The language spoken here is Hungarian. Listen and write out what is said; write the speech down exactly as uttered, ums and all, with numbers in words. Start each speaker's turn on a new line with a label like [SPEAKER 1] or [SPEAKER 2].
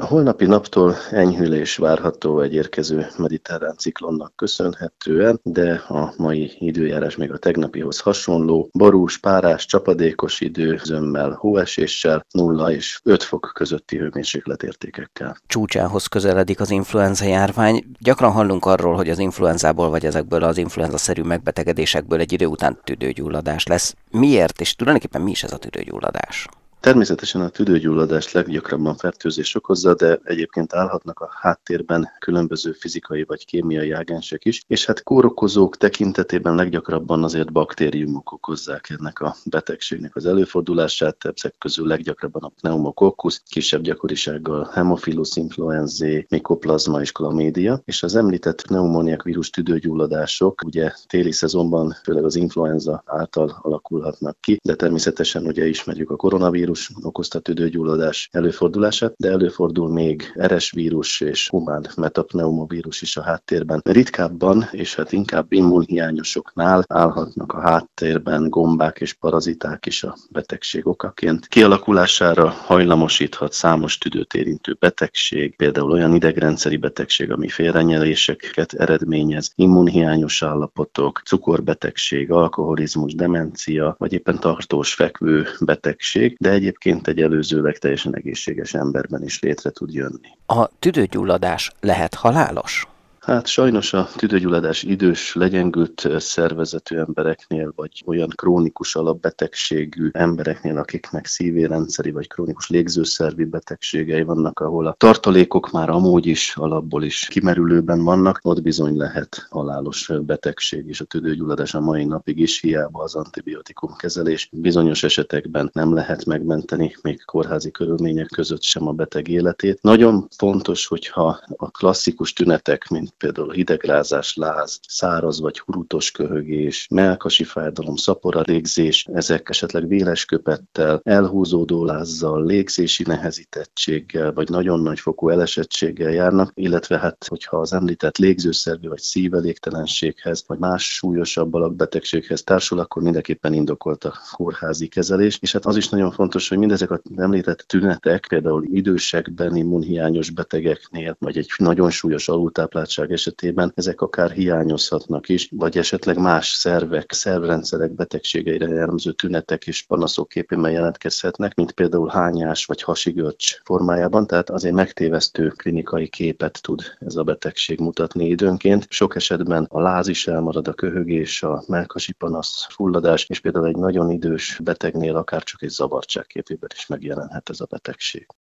[SPEAKER 1] A holnapi naptól enyhülés várható egy érkező mediterrán ciklonnak köszönhetően, de a mai időjárás még a tegnapihoz hasonló. Borús, párás, csapadékos idő, zömmel, hóeséssel, nulla és öt fok közötti hőmérsékletértékekkel.
[SPEAKER 2] Csúcsához közeledik az influenza járvány. Gyakran hallunk arról, hogy az influenzából vagy ezekből az influenza-szerű megbetegedésekből egy idő után tüdőgyulladás lesz. Miért, és tulajdonképpen mi is ez a tüdőgyulladás?
[SPEAKER 1] Természetesen a tüdőgyulladást leggyakrabban fertőzés okozza, de egyébként állhatnak a háttérben különböző fizikai vagy kémiai ágensek is, és hát kórokozók tekintetében leggyakrabban azért baktériumok okozzák ennek a betegségnek az előfordulását, ezek közül leggyakrabban a pneumokokkusz, kisebb gyakorisággal Haemophilus influenzae, Mycoplasma és Chlamydia, és az említett pneumóniák vírus tüdőgyulladások ugye téli szezonban főleg az influenza által alakulhatnak ki, de természetesen ugye ismerjük a koronavírus okozta tüdőgyulladás előfordulását, de előfordul még er es vírus és humán metapneumovírus is a háttérben. Ritkábban és hát inkább immunhiányosoknál állhatnak a háttérben gombák és paraziták is a betegség okaként. Kialakulására hajlamosíthat számos tüdőt érintő betegség, például olyan idegrendszeri betegség, ami félrenyeléseket eredményez, immunhiányos állapotok, cukorbetegség, alkoholizmus, demencia, vagy éppen tartós fekvő betegség, de egyébként egy előzőleg teljesen egészséges emberben is létre tud jönni.
[SPEAKER 2] A tüdőgyulladás lehet halálos?
[SPEAKER 1] Hát sajnos a tüdőgyulladás idős, legyengült szervezetű embereknél, vagy olyan krónikus alapbetegségű embereknél, akiknek szívérendszeri vagy krónikus légzőszervi betegségei vannak, ahol a tartalékok már amúgy is alapból is kimerülőben vannak, ott bizony lehet halálos betegség, és a tüdőgyulladás a mai napig is, hiába az antibiotikum kezelés. Bizonyos esetekben nem lehet megmenteni, még kórházi körülmények között sem a beteg életét. Nagyon fontos, hogyha a klasszikus tünetek, mint például hidegrázás, láz, száraz vagy hurutos köhögés, mellkasi fájdalom, szaporadégzés, ezek esetleg véres köpettel, elhúzódó lázzal, légzési nehezítettséggel, vagy nagyon nagy fokú elesettséggel járnak, illetve hát, hogyha az említett légzőszervi vagy szívelégtelenséghez, vagy más súlyosabb alakbetegséghez társul, akkor mindenképpen indokolt a kórházi kezelés. És hát az is nagyon fontos, hogy mindezek az említett tünetek, például idősekben, immunhiányos betegeknél, vagy egy nagyon súlyos alultápláltság esetében ezek akár hiányozhatnak is, vagy esetleg más szervek, szervrendszerek betegségeire jellemző tünetek és panaszok képében jelentkezhetnek, mint például hányás vagy hasigörcs formájában, tehát azért megtévesztő klinikai képet tud ez a betegség mutatni időnként. Sok esetben a láz is elmarad, a köhögés, a mellkasi panasz, fulladás, és például egy nagyon idős betegnél akár csak egy zavartság képében is megjelenhet ez a betegség.